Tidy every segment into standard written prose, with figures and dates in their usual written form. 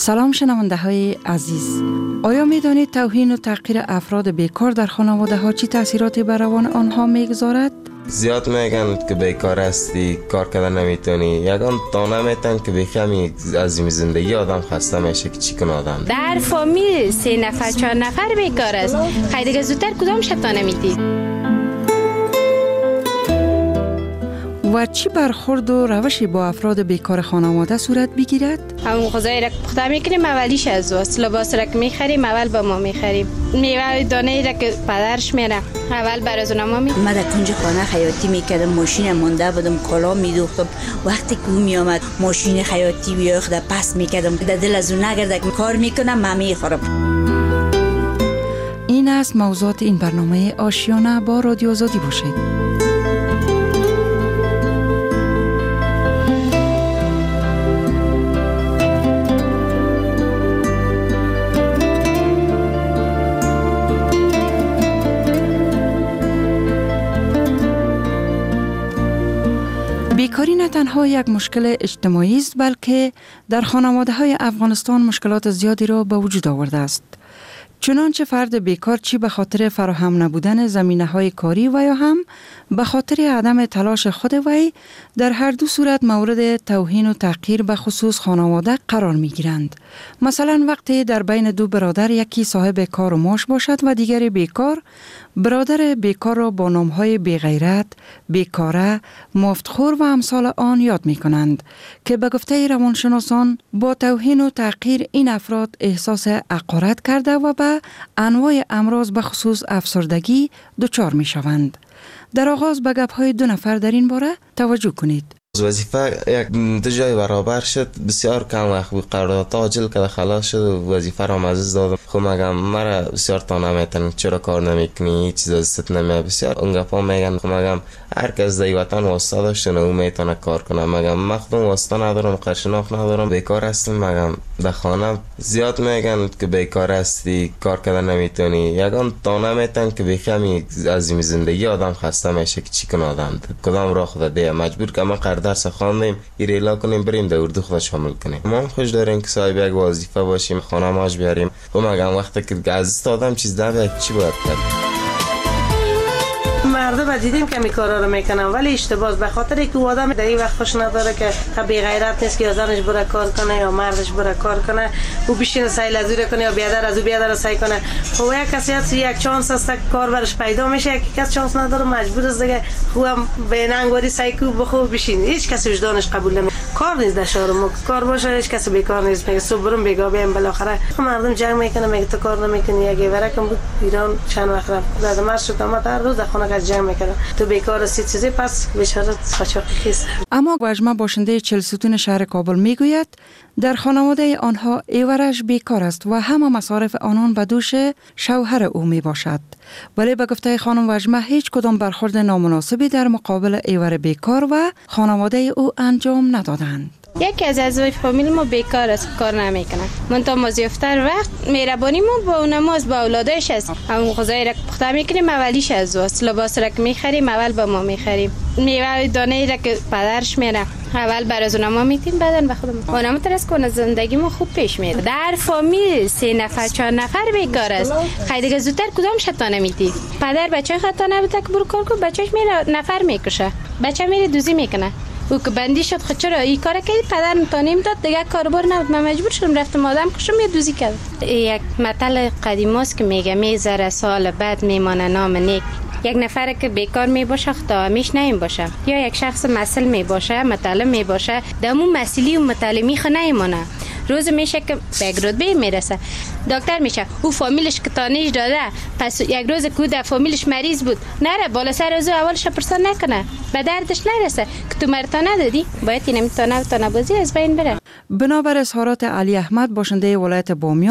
سلام شنونده های عزیز. آیا می دانید توهین و تحقیر افراد بیکار در خانواده ها چی تاثیراتی بر روان آنها میگذارد؟ زیاد میگن که بیکار هستی، کار کردن نمیتونی. یگان تانه میتن که بخمی از این زندگی آدم خسته میشه که چی کنه آدم. در فامیل 3 نفر 4 نفر بیکار است. خیلی دیگه زودتر کدام شتانه میتی؟ و چی برخورد و روشی با افراد بیکار خانواده صورت بگیرد؟ همون غذایی را پخته میکنیم اولیش از واسه لباس را که میخریم اول با ما میخریم. میوه دانه را که پدرش میره اول برای ما میخریم. من در کنج خانه خیاطی میکردم، ماشین مونده بودم، کالا میدوختم. وقتی که میامد ماشین خیاطی بیاخته پس میکردم در دل از اون نگرده که کار میکنم من میخورم. این است موضوعات این برنامه آشیانه با رادیو آزادی باشید. بیکاری نه تنها یک مشکل اجتماعی است بلکه در خانواده‌های افغانستان مشکلات زیادی را به وجود آورده است. چنانچه فرد بیکار چی به خاطر فراهم نبودن زمینه‌های کاری و یا هم به خاطر عدم تلاش خود وی در هر دو صورت مورد توهین و تحقیر به خصوص خانواده قرار می‌گیرند. مثلا وقتی در بین دو برادر یکی صاحب کار و معاش باشد و دیگری بیکار، برادر بیکار را با نام‌های بی‌غیرت، بیکاره، مفتخور و امثال آن یاد می‌کنند که به گفته روانشناسان با توهین و تحقیر این افراد احساس حقارت کرده و به انواع امراض به خصوص افسردگی دچار می‌شوند. در آغاز به گپ‌های 2 نفر در این باره توجه کنید. وظیفه یک دو جای برابر شد، بسیار کم وقت بود، قرارداد عاجل که خلاص شد و وظیفه را مزز دادم. خب مگم مرا بسیار تا نمیتن چرا کار نمیکنی، هیچ چیز ازت نمیاد. بسیار اون گپا میگن خب مگم هر کس در وطن واسطه داشته نه میتونه کار کنه. مگم من خودم واسطه ندارم، قرشناخت ندارم، بیکار هستم. مگم در خانه زیاد میگن که بیکار هستی، کار کردن نمیتونی. یگان تا نمیتن که بخمی از این زندگی آدم خسته میشه که چی کنه آدم. کدام راه خود ده مجبور که ما درس خواندیم ایریلا کنیم بریم در اردو خود شامل کنیم. ما هم خوش داریم که صاحب یک وظیفه باشیم، خانه ماش بیاریم و مگم وقتی که از آدم چیز ده چی باید کرد. مردم دیدیم که می کارا رو میکنن ولی اشتباهه، به خاطر اینکه او آدم در این وقت خوش نداره که بی غیرت نیست که زنش بره کار کنه یا مردش بره کار کنه، او بشینه سعی لزوری کنه یا بیادر از او بیادر سعی کنه. خب یک کسی هست یک چانس است کار برش پیدا میشه، یک کس چانس نداره مجبور است دیگه خوام به ننگواری سعی کو بخو بشین. هیچ کسی وجدانش قبول نمیکنه. کار نیست در شهر ما، کار باشه هیچ کسی بیکار نیست. میگه صبح برم بیگا بیام بالاخره مردم جنگ میکنه، میگه تو کار نمیکنی. یک ورکم بود ایران چند وقت رفت مرز شد ما در روز خونه جنگ میکنه، تو بیکار هستی چیزی پس بیچاره قاچاقی خیس. اما واجمه باشنده 40 ستون شهر کابل میگوید در خانواده آنها ایورش بیکار است و همه مصارف آنان به دوش شوهر او می باشد. ولی به گفته خانم واجمه هیچ کدام برخورد نامناسبی در مقابل ایور بیکار و خانواده او انجام ندادند. یکی از اعضای فامیل ما بیکار است، کار نمیکنه. من تا مازیفتر وقت مهربانی ما با نماز با اولادش است. همون غذایی را پخته میکنیم اولیش از واسه لباس را که میخریم اول با ما میخریم. میوه دانه را که پدرش میره اول برای ما میتیم بعدن به خودمون. اونم ترس کنه زندگی ما خوب پیش میره. در فامیل 3 نفر 4 نفر بیکار است. خیلی دیگه زودتر کدام شتانه میتی؟ پدر بچه خطا نبوده که برو کار کن، بچهش میره نفر میکشه، بچه میره دوزی میکنه. او که بندی شد خود چرا این کار کردی؟ پدر نتانیم داد دیگه کاربار نبود، من مجبور شدم رفتم آدم کشم یه دوزی کرد. یک مثل قدیم است که میگه میذاره سال بعد میمانه نام نیک. یک نفر که بیکار می باشه خدا همیش نیم باشه، یا یک شخص مسئول می باشه مطالب می باشه دمون مسئولی و مطالب می نمیمونه. روز میشه که به یک رتبه میرسه دکتر میشه، او فامیلش که تانیش داده پس یک روز که در فامیلش مریض بود نره بالا سر از اولش پرسان نکنه به دردش نرسه که تو مرتا ندادی باید این تانه بازی از بین بره. بنابر اظهارات علی احمد باشنده ولایت بامیان،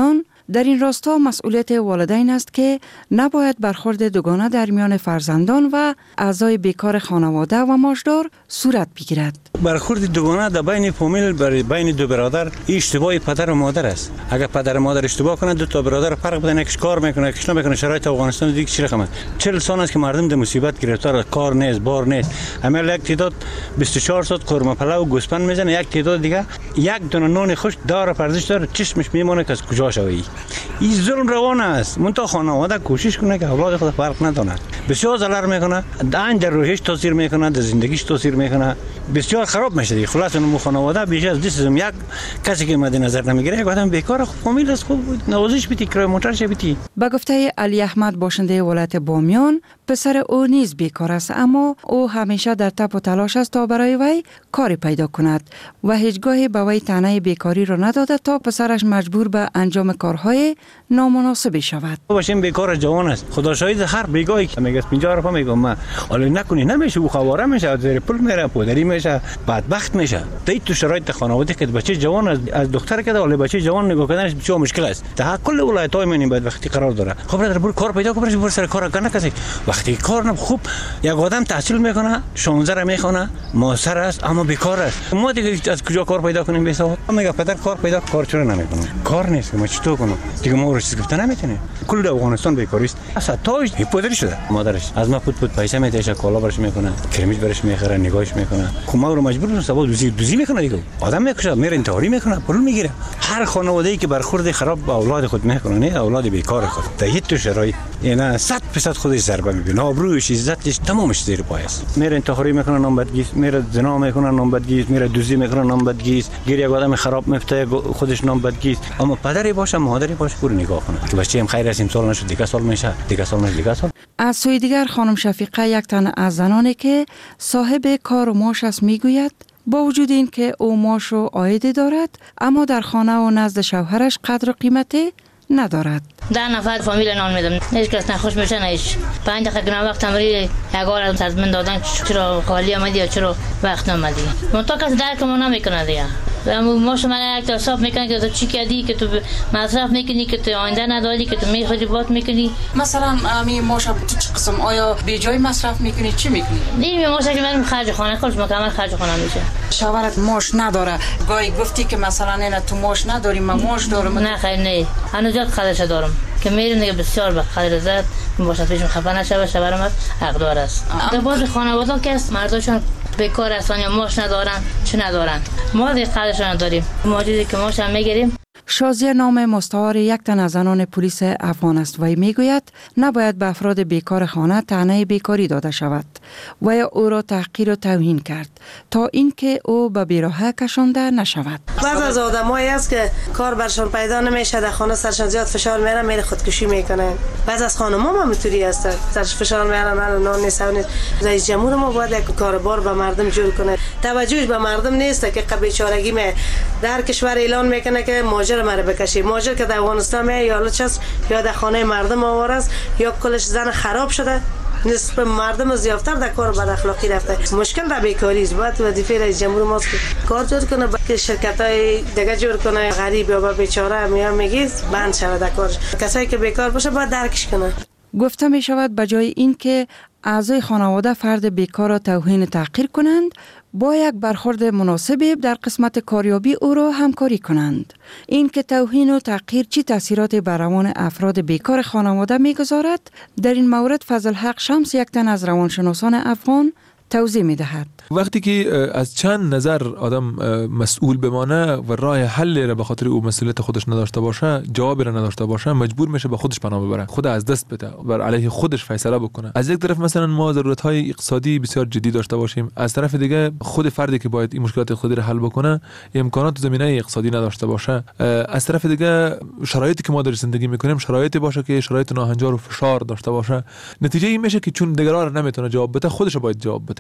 در این راستا مسئولیت والدین است که نباید برخورد دوگانه در میان فرزندان و اعضای بیکار خانواده و ماجدار صورت بگیرد. برخورد دوگانه در بین فامیل بین دو برادر اشتباه پدر و مادر است. اگر پدر و مادر اشتباه کنند دو تا برادر فرق بدن، یکیش کار میکنه یکیش نمیکنه. شرایط افغانستان دیگه چی رقم است؟ 40 سال است که مردم در مصیبت گرفتار، کار نیست، بار نیست. همه یک تعداد 24 ساعت قورمه پلو و گوسفند میزنه، یک تعداد دیگه یک دونه نان خوش داره پرزش داره، چشمش میمونه که از کجا شوی. این ظلم روان است. منتها خانواده کوشش کنه که اولاد خود فرق نداند. بسیار ضرر میکنه، در روحش تاثیر میکنه، در زندگیش تاثیر میکنه، بسیار خراب میشه دیگه. خلاص اون خانواده بیش از 2 یک کسی که مد نظر نمیگیره، یک آدم بیکار فامیل است، خوب نوازش بیتی کرای موتورش بیتی. به گفته علی احمد باشنده ولایت بامیان، پسر او نیز بیکار است، اما او همیشه در تپ و تلاش است تا برای وی کاری پیدا کند و هیچگاه به وی طعنه بیکاری را نداده تا پسرش مجبور به انجام کارهای نامناسبی شود. باشیم بیکار جوان است. خدا شاهد هر بیگاهی که میگه 50 رفا میگم ما حالا نکنی نمیشه، او خواره میشه، زیر پول میره، پدری میشه، بدبخت میشه. تو شرایط خانواده که بچه جوان از دختر که ولی بچه جوان نگاه کردنش بسیار مشکل است. در کل ولایت‌های من بدبختی قرار داره. خب برادر برو کار پیدا کن، برو سر کار کنه کسی. وقتی کار نه خوب یک آدم تحصیل میکنه، 16 را میخونه، موثر است اما بیکار است. ما دیگه از کجا کار پیدا کنیم بیسواد؟ میگه پدر کار پیدا کار چرا نمیکنه؟ کار نیست، ما چطور کنم؟ دیگه ما روش گفتن نمیتونه. کل افغانستان بیکاری است. اصلا تاج پدری شده. مادرش از ما پود پیسه میتیشه، کالا برش میکنه، کرمیج برش میخره، نگاهش میکنه. خب ما رو مجبور نیست سبب دوزی میکنه دیگه. آدم میکشه، میره انتحاری میکنه، پول میگیره. هر خانواده‌ای که برخورد خراب با اولاد خود میکنه، نه اولاد بیکار خود. در هیچ تو شرایط اینا 100% خودش ضربه میبینه. آبرویش، عزتش تمامش زیر پای است. میره انتحاری میکنه، نام بدگی، میره زنا میکنه، نام بدگی، میره دوزی میکنه، نام بدگی، گیر آدم خراب میفته، خودش نام بدگی. اما پدری باشه، مادری باشه، پور نگاه کنه که بچه‌م خیر است، امسال نشد، دیگه سال میشه، دیگه سال میشه، دیگه سال. از سوی دیگر خانم شفیقه یک تن از زنانی که صاحب کار و معاش است میگوید با وجود این که او معاش و عایدی دارد، اما در خانه و نزد شوهرش قدر و قیمتی ندارد. 10 نفر فامیل نان میدم، هیچ کس نخوش میشه، نه هیچ. 5 دقیقه گنا وقت امری یگار از من دادن چرا خالی آمدی یا چرا وقت نمیدی. منتها کس درک ما نمیکنه دیگه. ما شما یک حساب میکنه که تو چی کردی، که تو مصرف میکنی، که تو آینده نداری، که تو میخوری بات میکنی. مثلا می ماش تو چه قسم آیا بی جای مصرف میکنی، چی میکنی؟ این ماش که من خرج خانه خودش مکمل خرج خانه میشه. شوهرت ماش نداره، گاهی گفتی که مثلا نه تو ماش نداری، من ماش دارم. نه خیر نه، هنوز زیاد قدرش دارم که میرم دیگه بسیار به قدر زد باشه، پیشم خفه نشه، شوهرم حقدار است. در بعض خانواده که است مرداشون بیکار هستن یا ماش ندارن، چه ندارن، ما دیگه قدرشون داریم، ما چیزی که ماش هم میگیریم. شازیه نام مستعار یک تن از زنان پلیس افغان است و میگوید نباید به افراد بیکار خانه طعنه بیکاری داده شود و یا او را تحقیر و توهین کرد تا اینکه او به بیراهه کشانده نشود. بعض از آدمایی است که کار برشان پیدا نمیشه، در خانه سرشان زیاد فشار میاره، میره خودکشی میکنن. بعض از خانم‌ها هم اینطوری هست، سرش فشار میاره، نان نیست. رئیس جمهور ما باید یک کاربار به مردم جور کنه. توجهش به مردم نیست که بیچارگی می در کشور اعلان میکنه که ماجر مره بکشی. ماجر که در افغانستان می یا لچس یا در خانه مردم آوار است یا کلش زن خراب شده، نصف مردم از یافتر در کار بد اخلاقی رفته. مشکل در بیکاری است. باید وظیفه رئیس جمهور ماست که کار جور کنه، که شرکت‌های دیگه جور کنه، غریب یا بیچاره میگی بند شود در کارش. کسایی که بیکار باشه باید درکش کنه. گفته می شود به جای این که اعضای خانواده فرد بیکار را توهین تحقیر کنند، با یک برخورد مناسبی در قسمت کاریابی او را همکاری کنند. این که توهین و تحقیر چی تاثیراتی بر روان افراد بیکار خانواده می‌گذارد، در این مورد فضل حق شمس یک تن از روانشناسان افغان توضیح می‌دهد. وقتی که از چند نظر آدم مسئول بمانه و راه حل را به خاطر او مسئولیت خودش نداشته باشه، جواب را نداشته باشه، مجبور میشه به خودش پناه ببره، خود از دست بده، بر علیه خودش فیصله بکنه. از یک طرف مثلا ما ضرورت‌های اقتصادی بسیار جدی داشته باشیم، از طرف دیگه خود فردی که باید این مشکلات خودی را حل بکنه امکانات زمینه اقتصادی نداشته باشه. از طرف دیگه شرایطی که ما در زندگی میکنیم شرایطی باشه که شرایط ناهنجار و فشار داشته باشه. نتیجه این میشه که چون دیگران نمیتونه جواب بده، خودش باید جواب بده.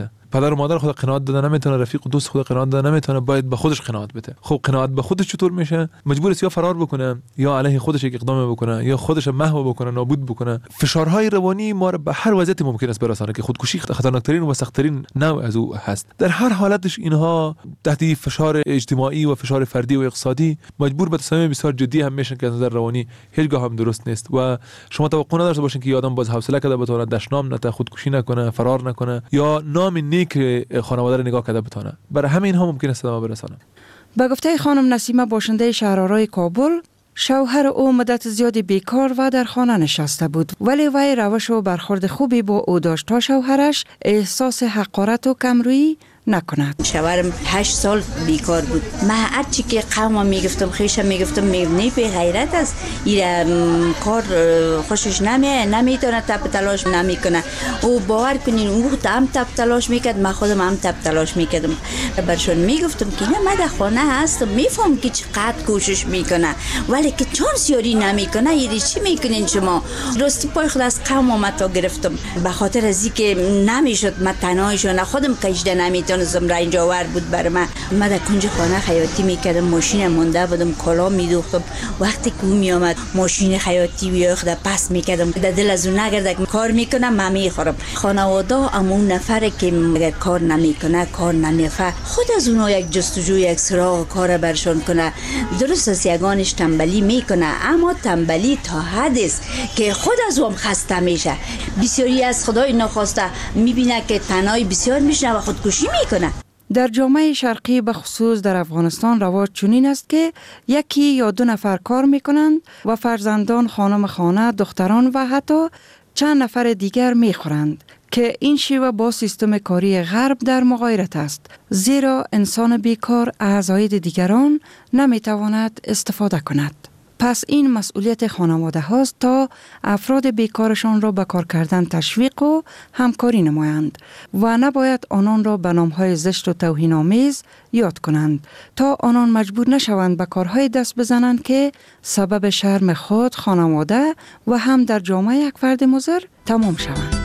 بته. پدر و مادر خود قناعت داده نمیتونه، رفیق و دوست خود قناعت داده نمیتونه، باید به خودش قناعت بده. خب قناعت به خودش چطور میشه؟ مجبور است یا فرار بکنه یا علیه خودش یک اقدام بکنه یا خودش محو بکنه، نابود بکنه. فشارهای روانی ما را به هر وضعیت ممکن است برسانه که خودکشی خطرناکترین و سخت‌ترین نوع از او هست. در هر حالتش اینها تحت فشار اجتماعی و فشار فردی و اقتصادی مجبور به تصمیم بسیار جدی هم میشن که از نظر روانی هیچگاه هم درست نیست و شما توقع نداشته باشین که آدم باز حوصله کرده بتونه دشنام نته، خودکشی نکنه، فرار نکنه یا نام نیک خانواده رو نگاه کرده بتونه. برای همه اینها ممکن است صدمه برسانه. به گفته خانم نسیمه باشنده شهرآرای کابل، شوهر او مدت زیادی بیکار و در خانه نشسته بود، ولی وی روش و برخورد خوبی با او داشت تا شوهرش احساس حقارت و کمرویی نکند. شوهرم 8 سال بیکار بود. من هر چی که قومم میگفتم، خیشم میگفتم، میبینی به غیرت است، ایره کار خوشش نمیتونه، تپ تلاش نمیکنه. او باور کنین او هم تپ تلاش میکرد، من خودم هم تپ تلاش میکردم. برشون میگفتم که نه، من در خانه هستم، میفهم که چقدر کوشش میکنه، ولی که چون سیاری نمیکنه. ایره چی میکنین شما؟ راستی پای خود از قومم تا گرفتم، به خاطر از اینکه نمیشد من تنهایشون خودم کشیده نمیتونم زمره اینجا ور بود برای من در کنج خانه خیاطی میکردم، ماشین مونده بودم، کلا میدوختم. وقتی که او میامد ماشین خیاطی بیاخته پس میکردم، در دل از اون نگرده کار میکنم من میخورم. خانواده امون نفره که اگر کار نمیکنه، کار نمیفه، خود از اونها یک جستجو، یک سراغ کار برشون کنه. درست است یگانش تنبلی میکنه، اما تنبلی تا حد است که خود از اون خسته میشه. بسیاری از خدای ناخواسته میبینه که تنهایی بسیار میشه و خودکشی میکنه. در جامعه شرقی به خصوص در افغانستان رواج چنین است که یکی یا 2 نفر کار میکنند و فرزندان، خانم خانه، دختران و حتی چند نفر دیگر میخورند که این شیوه با سیستم کاری غرب در مغایرت است، زیرا انسان بیکار اعضای دیگران نمیتواند استفاده کند. پس این مسئولیت خانواده هاست تا افراد بیکارشان را به کار کردن تشویق و همکاری نمایند و نباید آنان را به نامهای زشت و توهین‌آمیز یاد کنند تا آنان مجبور نشوند به کارهای دست بزنند که سبب شرم خود، خانواده و هم در جامعه یک فرد مضر تمام شوند.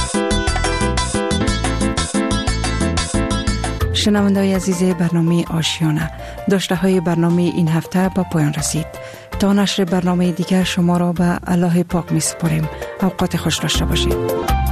شنونده‌های عزیز برنامه آشیانه، داشته های برنامه این هفته به پایان رسید. تا نشر برنامه دیگر شما را به الله پاک می سپاریم. اوقات خوش داشته باشید.